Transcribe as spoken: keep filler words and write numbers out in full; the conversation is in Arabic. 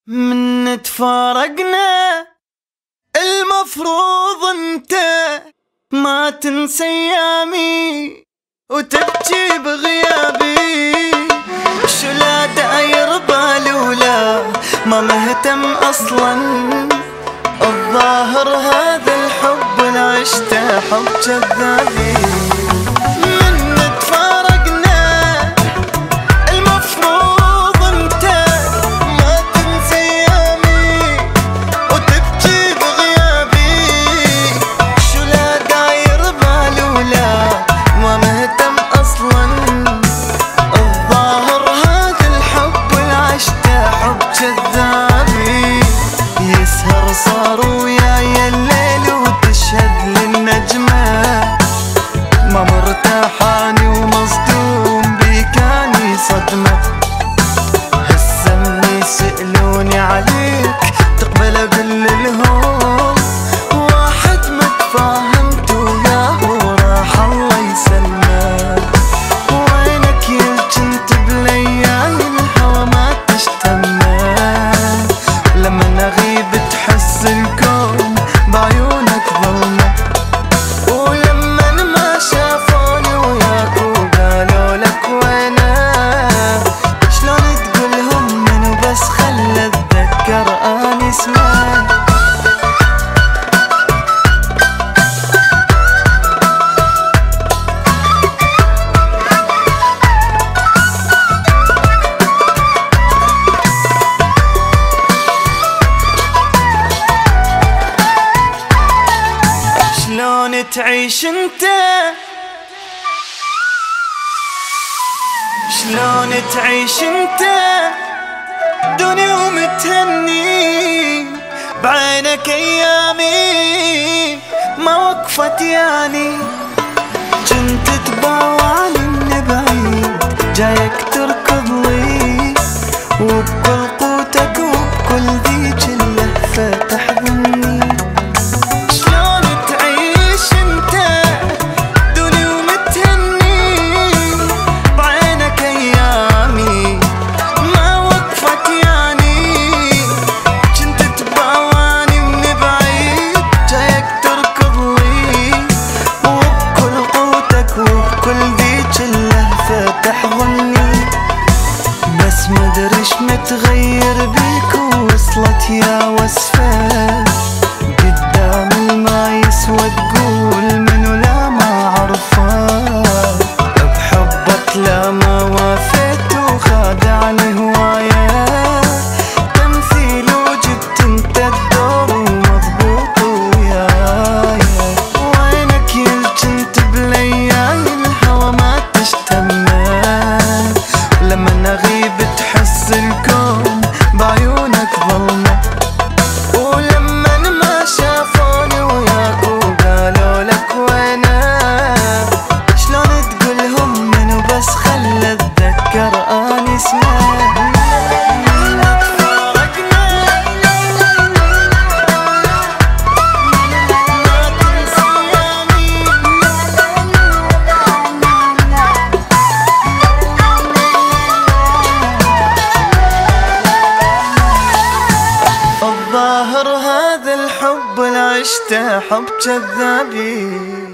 من تفارقنا المفروض انت ما تنسى ايامي وتبكي بغيابي. شو لا داير بالي ولا ما مهتم اصلا، الظاهر هذا الحب اللي عشته حب كذابي. يسهر صار وياي الليل وتشهد للنجمة، ما مرتاحاني ومصدوم بيكاني صدمة. هسه من يسألوني عليك تقبل اقول لهم واحد ما تفاهمت وياه وراح الله يسلمه. وينك يا جنت بليالي الهوى ما تشتمه، لما نغيب تحس الكون بعيونك ظلمة. ولما ما شافوني وياك وقالوا لك وينه، شلون تقولهم منو بس خلى اتذكر اني اسمه. شلون تعيش انت، شلون تعيش انت دنيا ومتهني بعينك ايامي ما وقفت يعني. كنت تباوعني من بعيد جايك تركض لي، وبكل قوتك وبكل ذيك اللهفة تحضني. بس مدريش متغير بيك ووصلت يا وصفة، قدام ما يسوى تقول منو لا ما عرفه. بحبك لا ما وافيت وخادعني هواية، تمثيل وجبت انت الدور ومضبوط وياي. وينك يا جنت بليالي الهوى ما تشتمه، لما نغيب تحس الكون بعيونك ظلمة. ولما ما شافوني وياك وقالوا لك وينه، شلون تقولهم منو بس خلى اتذكر اني اسمه. الظاهر هذا الحب اللي عشته حب كذابي.